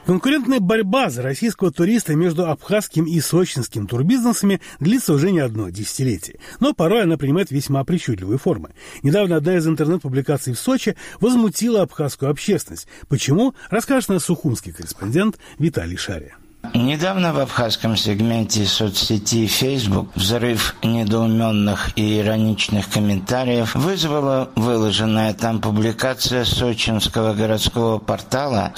Конкурентная борьба за российского туриста между абхазским и сочинским турбизнесами длится уже не одно десятилетие, но порой она принимает весьма причудливые формы. Недавно одна из интернет-публикаций в Сочи возмутила абхазскую общественность. Почему, расскажет наш сухумский корреспондент Виталий Шария. Недавно в абхазском сегменте соцсети Facebook взрыв недоуменных и ироничных комментариев вызвала выложенная там публикация сочинского городского портала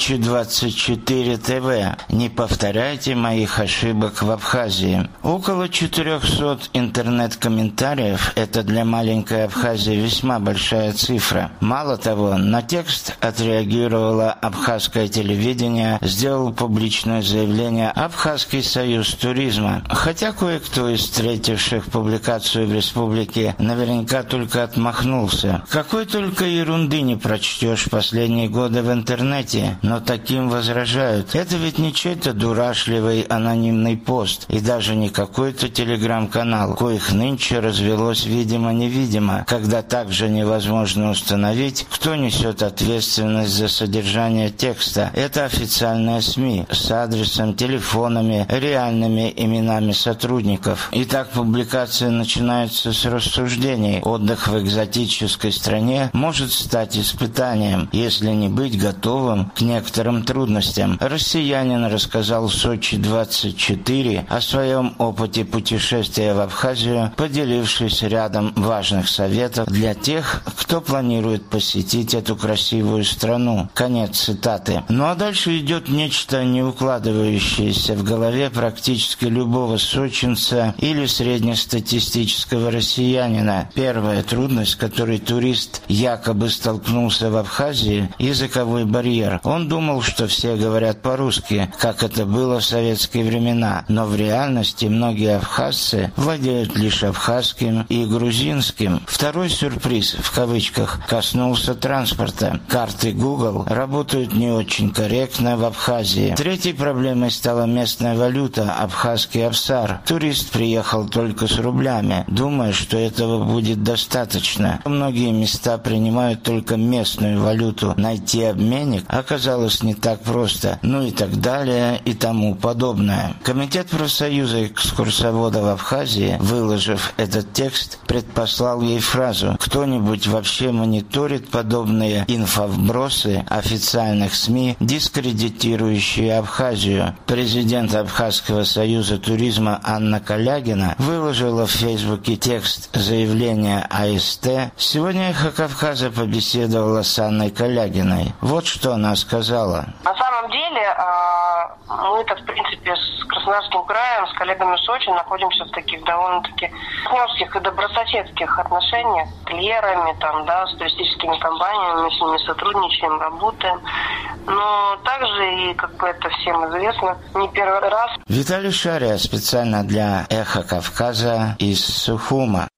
«Сочи-24 ТВ». «Не повторяйте моих ошибок в Абхазии». Около 400 интернет-комментариев – это для маленькой Абхазии весьма большая цифра. Мало того, на текст отреагировало абхазское телевидение, сделал публичную заявление Абхазский союз туризма. Хотя кое-кто из встретивших публикацию в республике наверняка только отмахнулся. Какой только ерунды не прочтешь в последние годы в интернете, но таким возражают. Это ведь не чей-то дурашливый анонимный пост и даже не какой-то телеграм-канал, коих нынче развелось видимо-невидимо, когда также невозможно установить, кто несет ответственность за содержание текста. Это официальные СМИ с адресом, телефонами, реальными именами сотрудников. Итак, публикация начинается с рассуждений. Отдых в экзотической стране может стать испытанием, если не быть готовым к некоторым трудностям. Россиянин рассказал Сочи-24 о своем опыте путешествия в Абхазию, поделившись рядом важных советов для тех, кто планирует посетить эту красивую страну. Конец цитаты. Ну а дальше идет нечто неукладывающееся в голове практически любого сочинца или среднестатистического россиянина. Первая трудность, с которой турист якобы столкнулся в Абхазии – языковой барьер. Он думал, что все говорят по-русски, как это было в советские времена, но в реальности многие абхазцы владеют лишь абхазским и грузинским. Второй сюрприз, в кавычках, коснулся транспорта. Карты Google работают не очень корректно в Абхазии. Третьей проблемой стала местная валюта, абхазский абсар. Турист приехал только с рублями, думая, что этого будет достаточно. Многие места принимают только местную валюту. Найти обменник оказалось не так просто. Ну и так далее и тому подобное. Комитет профсоюза экскурсоводов Абхазии, выложив этот текст, предпослал ей фразу: «Кто-нибудь вообще мониторит подобные инфовбросы официальных СМИ, дискредитирующие Абхазию?» Президент Абхазского союза туризма Анна Калягина выложила в Фейсбуке текст заявления АСТ. Сегодня «Эхо Кавказа» побеседовала с Анной Калягиной. Вот что она сказала. На самом деле, мы-то, в принципе, с Краснодарским краем, с коллегами в Сочи находимся в таких довольно-таки партнерских и добрососедских отношениях с клиерами, с туристическими компаниями, мы с ними сотрудничаем, работаем. Но также, и это всем известно, не первый раз. Виталий Шария специально для «Эхо Кавказа» из Сухума.